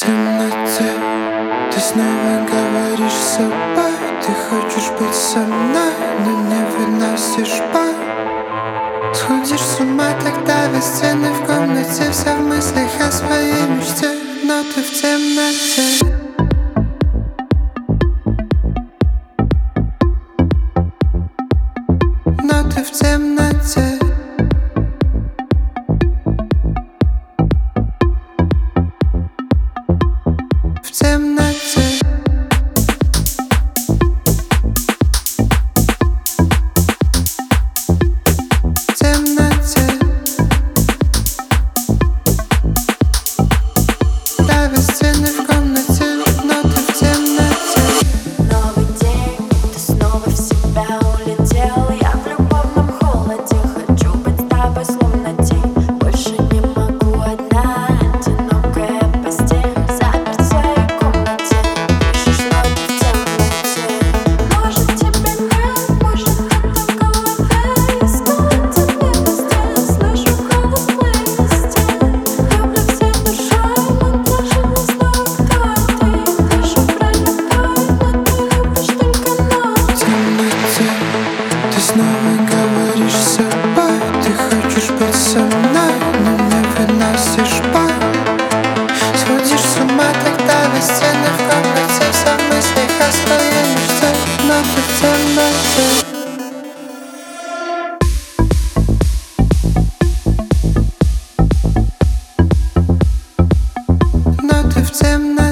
темноте ты снова говоришь с собой. Ты хочешь быть со мной, но не выносишь боль. Сходишь с ума тогда, весь стены в комнате, вся в мыслях о своей мечте. Но ты в темноте. Но ты в темноте. В темноте. В темноте. Давят стены в комнате, но ты в темноте. Новый день, ты снова в себя улетел. Я в любовном холоде, хочу быть с тобой словно тень. Больше не могу одна, одинокая постель. Запер в своей комнате, пишешь ноты в темноте. Может тебе нет, может это в голове. Снова тебе постель, слышу холодные стены. Люблю всей душой, но даже не знаю, кто ты. Вижу пролетать, но ты любишь только ночь. В темноте ты снова говоришь с собой. Ты хочешь быть со мной, но не выносишь боль. Сходишь с ума тогда, весь стены в комнате, вся в мыслях о своей мечте. Но ты в темноте. Но ты в темноте.